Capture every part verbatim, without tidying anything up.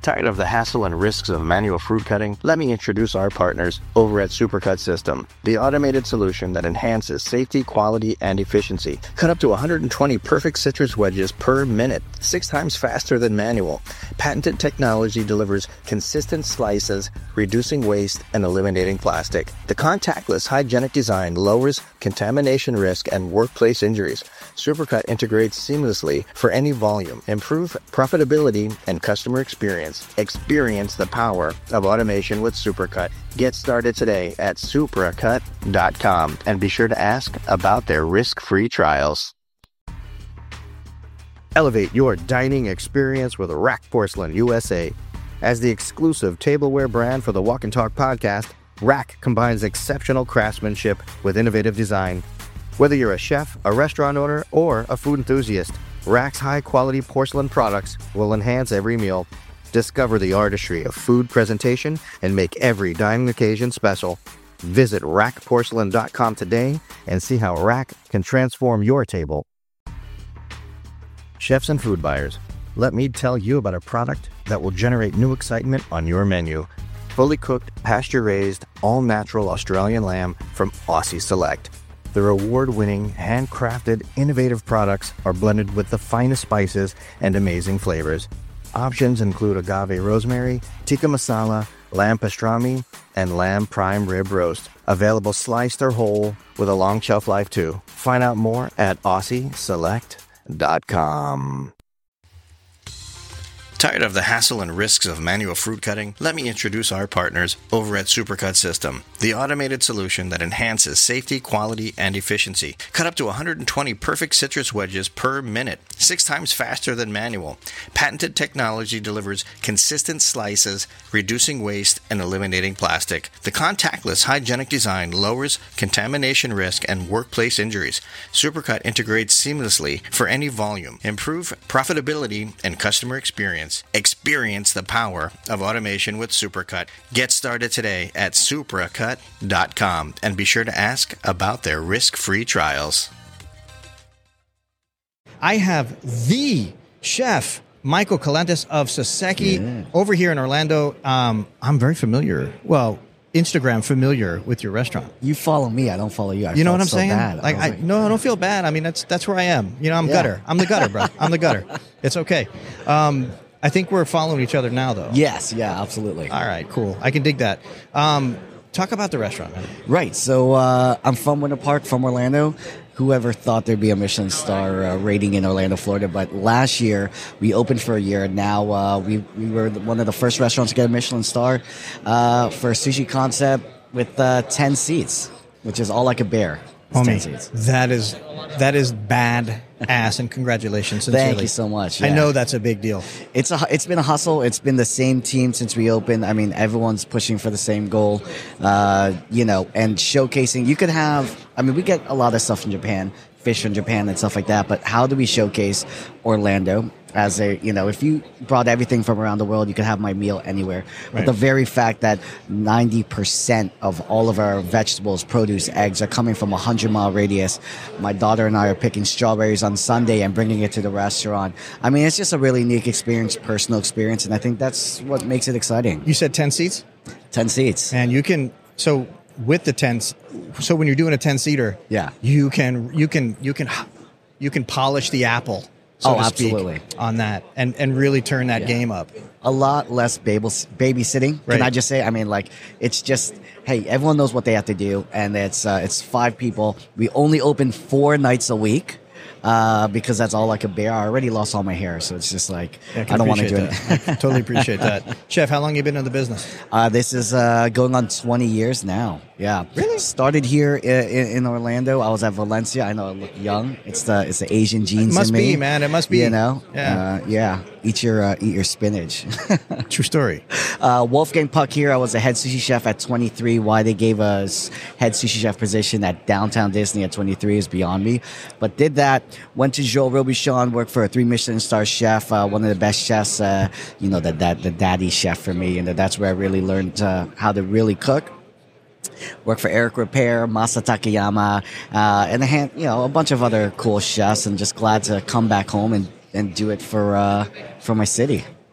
Tired of the hassle and risks of manual fruit cutting? Let me introduce our partners over at Supercut System, the automated solution that enhances safety, quality, and efficiency. Cut up to one hundred twenty perfect citrus wedges per minute, six times faster than manual. Patented technology delivers consistent slices, reducing waste and eliminating plastic. The contactless, hygienic design lowers contamination risk and workplace injuries. Supercut integrates seamlessly for any volume. Improve profitability and customer experience. Experience the power of automation with Supercut. Get started today at supracut dot com and be sure to ask about their risk-free trials. Elevate your dining experience with Rack Porcelain U S A. As the exclusive tableware brand for the Walk and Talk podcast, Rack combines exceptional craftsmanship with innovative design. Whether you're a chef, a restaurant owner, or a food enthusiast, Rack's high-quality porcelain products will enhance every meal. Discover the artistry of food presentation and make every dining occasion special. Visit rack porcelain dot com today and see how Rack can transform your table. Chefs and food buyers, let me tell you about a product that will generate new excitement on your menu. Fully cooked, pasture-raised, all-natural Australian lamb from Aussie Select. Their award-winning, handcrafted, innovative products are blended with the finest spices and amazing flavors. Options include agave rosemary, tikka masala, lamb pastrami, and lamb prime rib roast. Available sliced or whole with a long shelf life too. Find out more at aussie select dot com. Tired of the hassle and risks of manual fruit cutting? Let me introduce our partners over at Supercut System, the automated solution that enhances safety, quality, and efficiency. Cut up to one hundred twenty perfect citrus wedges per minute, six times faster than manual. Patented technology delivers consistent slices, reducing waste and eliminating plastic. The contactless, hygienic design lowers contamination risk and workplace injuries. Supercut integrates seamlessly for any volume. Improve profitability and customer experience. Experience the power of automation with Supercut. Get started today at supracut dot com and be sure to ask about their risk-free trials. I have the chef, Michael Calantes of Soseki, yeah. over here in Orlando. Um, I'm very familiar. Well, Instagram familiar with your restaurant. You follow me. I don't follow you. I you know what I'm so saying? Bad. Like, I, like, no, I don't feel bad. I mean, that's that's where I am. You know, I'm yeah. gutter. I'm the gutter, bro. I'm the gutter. It's okay. Um, I think we're following each other now, though. Yes. Yeah, absolutely. All right, cool. I can dig that. Um, talk about the restaurant, man. Right. So uh, I'm from Winter Park, from Orlando. Whoever thought there'd be a Michelin star uh, rating in Orlando, Florida? But last year, we opened for a year. Now uh, we, we were one of the first restaurants to get a Michelin star uh, for a sushi concept with uh, ten seats, which is all like a bear. It's Homie, ten seats. that is that is bad ass, and congratulations. Sincerely. Thank you so much. I yeah. know that's a big deal. It's a it's been a hustle. It's been the same team since we opened. I mean, everyone's pushing for the same goal, uh, you know, and showcasing. You could have. I mean, we get a lot of stuff from Japan, fish from Japan, and stuff like that. But how do we showcase Orlando? As a, you know, if you brought everything from around the world, you could have my meal anywhere. But right. the very fact that ninety percent of all of our vegetables, produce, eggs are coming from a hundred mile radius. My daughter and I are picking strawberries on Sunday and bringing it to the restaurant. I mean, it's just a really unique experience, personal experience. And I think that's what makes it exciting. You said ten seats? ten seats. And you can, so with the tens, so when you're doing a ten seater, yeah, you can, you can, you can, you can polish the apple. So oh, to speak, absolutely. On that, and, and really turn that yeah. game up. A lot less babysitting. Right. Can I just say? I mean, like, it's just, hey, everyone knows what they have to do, and it's uh, it's five people. We only open four nights a week. Uh, because that's all I could bear. I already lost all my hair, so it's just like, yeah, I, I don't want to do that. it. I totally appreciate that. Chef, how long have you been in the business? Uh, this is uh, going on twenty years now. Yeah. Really? Started here in, in Orlando. I was at Valencia. I know I look young. It's the it's the Asian genes it must in me. be, man. It must be. You know? Yeah. Uh, yeah. Eat your uh, eat your spinach. True story. Uh, Wolfgang Puck here. I was a head sushi chef at twenty-three. Why they gave us head sushi chef position at Downtown Disney at twenty-three is beyond me. But did that. Went to Joel Robuchon. Worked for a three Michelin star chef. Uh, one of the best chefs. Uh, you know, the, the, the daddy chef for me. And that's where I really learned uh, how to really cook. Worked for Eric Repair, Masa Takayama, uh, and a hand, you know, a bunch of other cool chefs. And just glad to come back home and, and do it for uh, for my city.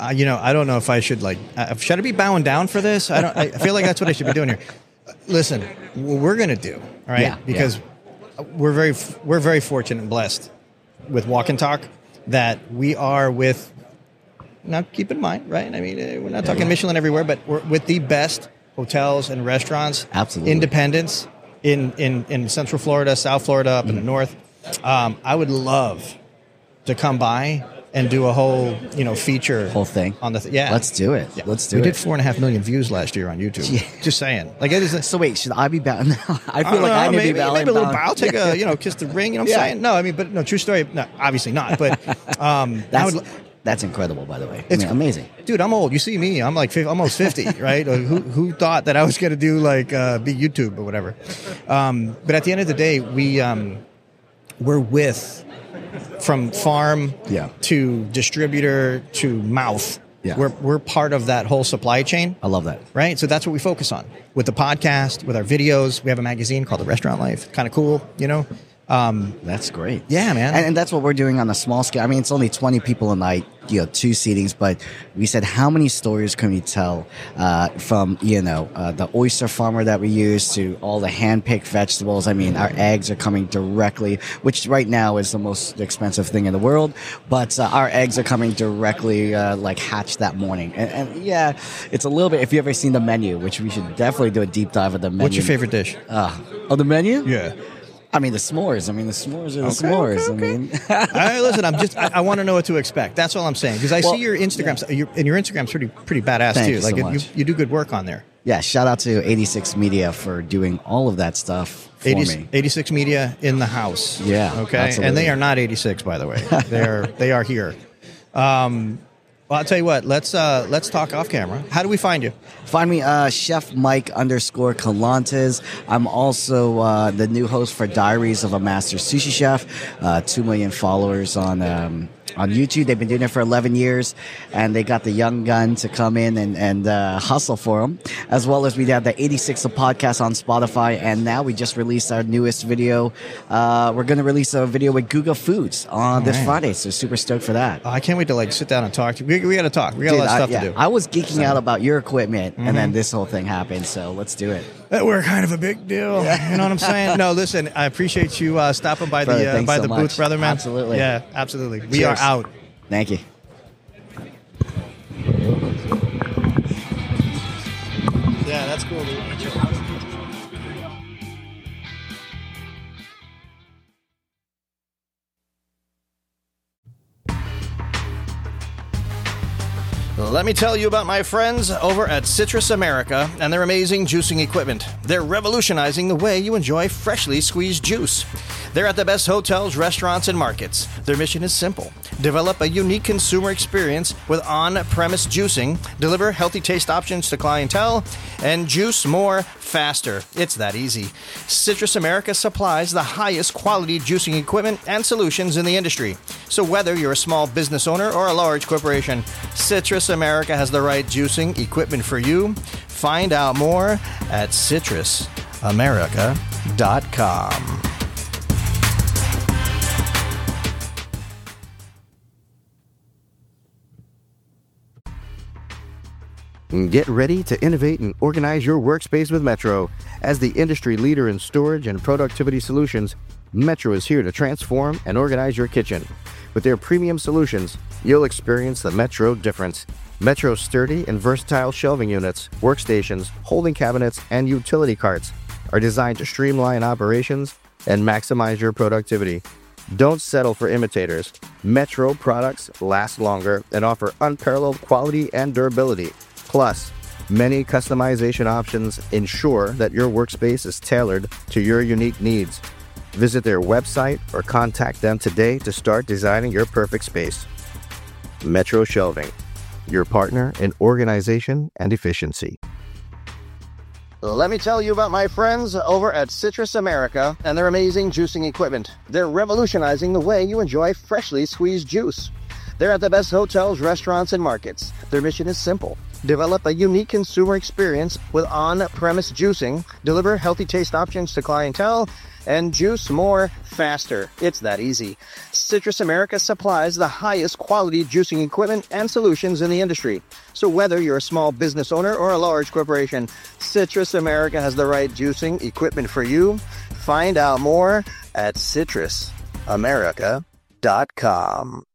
uh, you know, I don't know if I should like, uh, should I be bowing down for this? I don't. I feel like that's what I should be doing here. Listen, what we're gonna do, all right? Yeah, because yeah. we're very we're very fortunate and blessed with Walk and Talk that we are with. Now, keep in mind, right? I mean, uh, we're not talking Michelin everywhere, but we're with the best hotels and restaurants, absolutely, independents in in in Central Florida, South Florida, up mm. in the north. Um, I would love to come by and do a whole, you know, feature, whole thing on the th- yeah. Let's do it. Yeah. Let's do we it. We did four and a half million views last year on YouTube. Yeah. Just saying. Like it is. A, so wait, should I be bowing now? I feel I like know, I need maybe, to be bowing. Maybe a little bow. bow. I'll take yeah. a, you know, kiss the ring. You know what I'm yeah. saying? No, I mean, but no, true story. No, obviously not. But um, that's. I would, That's incredible, by the way. It's I mean, amazing, dude. I'm old. You see me? I'm like almost fifty, right? who who thought that I was going to do like uh, be YouTube or whatever? Um, but at the end of the day, we um, we're with from farm yeah. to distributor to mouth. Yeah. We're we're part of that whole supply chain. I love that. Right? So that's what we focus on with the podcast, with our videos. We have a magazine called The Restaurant Life. Kind of cool, you know. Um, that's great. Yeah, man. And, and that's what we're doing on a small scale. I mean, it's only twenty people a night, you know, two seatings, but we said, how many stories can we tell uh, from, you know, uh, the oyster farmer that we use to all the hand-picked vegetables. I mean, our eggs are coming directly, which right now is the most expensive thing in the world, but uh, our eggs are coming directly, uh, like, hatched that morning. And, and yeah, it's a little bit, if you've ever seen the menu, which we should definitely do a deep dive of the menu. What's your favorite dish? Uh, oh, the menu? Yeah. I mean, the s'mores. I mean, the s'mores are the okay, s'mores. Okay, okay. I mean, all right, listen. I'm just. I, I want to know what to expect. That's all I'm saying. Because I well, see your Instagram, yeah. your, and your Instagram's pretty, pretty badass Thank too. You like so you, much. you do good work on there. Yeah. Shout out to eighty-six Media for doing all of that stuff for eighty, me. eighty-six Media in the house. Yeah. Okay. Absolutely. And they are not eighty-six, by the way. They are. They are here. Um, well, I'll tell you what. Let's uh, let's talk off camera. How do we find you? Find me, uh, Chef Mike underscore Calantes. I'm also uh, the new host for Diaries of a Master Sushi Chef. Uh, Two million followers on um, on YouTube. They've been doing it for eleven years, and they got the young gun to come in and and uh, hustle for them. As well as we have the eighty-six podcast on Spotify, and now we just released our newest video. Uh, we're going to release a video with Guga Foods on oh, this man. Friday, so super stoked for that. Oh, I can't wait to like sit down and talk to you. We, we got to talk. We got Dude, a lot of stuff I, yeah, to do. I was geeking so. out about your equipment. Mm-hmm. And then this whole thing happened, so let's do it. We're kind of a big deal. You know what I'm saying? No, listen, I appreciate you uh, stopping by brother, the uh, by so the much. booth, brother, man. Absolutely. Yeah, absolutely. We Cheers. are out. Thank you. Yeah, that's cool, dude. Let me tell you about my friends over at Citrus America and their amazing juicing equipment. They're revolutionizing the way you enjoy freshly squeezed juice. They're at the best hotels, restaurants, and markets. Their mission is simple. Develop a unique consumer experience with on-premise juicing, deliver healthy taste options to clientele, and juice more faster. It's that easy. Citrus America supplies the highest quality juicing equipment and solutions in the industry. So whether you're a small business owner or a large corporation, Citrus America has the right juicing equipment for you. Find out more at citrus america dot com. Get ready to innovate and organize your workspace with Metro. As the industry leader in storage and productivity solutions, Metro is here to transform and organize your kitchen. With their premium solutions, you'll experience the Metro difference. Metro's sturdy and versatile shelving units, workstations, holding cabinets, and utility carts are designed to streamline operations and maximize your productivity. Don't settle for imitators. Metro products last longer and offer unparalleled quality and durability. Plus, many customization options ensure that your workspace is tailored to your unique needs. Visit their website or contact them today to start designing your perfect space. Metro Shelving, your partner in organization and efficiency. Let me tell you about my friends over at Citrus America and their amazing juicing equipment. They're revolutionizing the way you enjoy freshly squeezed juice. They're at the best hotels, restaurants, and markets. Their mission is simple. Develop a unique consumer experience with on-premise juicing, deliver healthy taste options to clientele, and juice more faster. It's that easy. Citrus America supplies the highest quality juicing equipment and solutions in the industry. So whether you're a small business owner or a large corporation, Citrus America has the right juicing equipment for you. Find out more at citrus america dot com.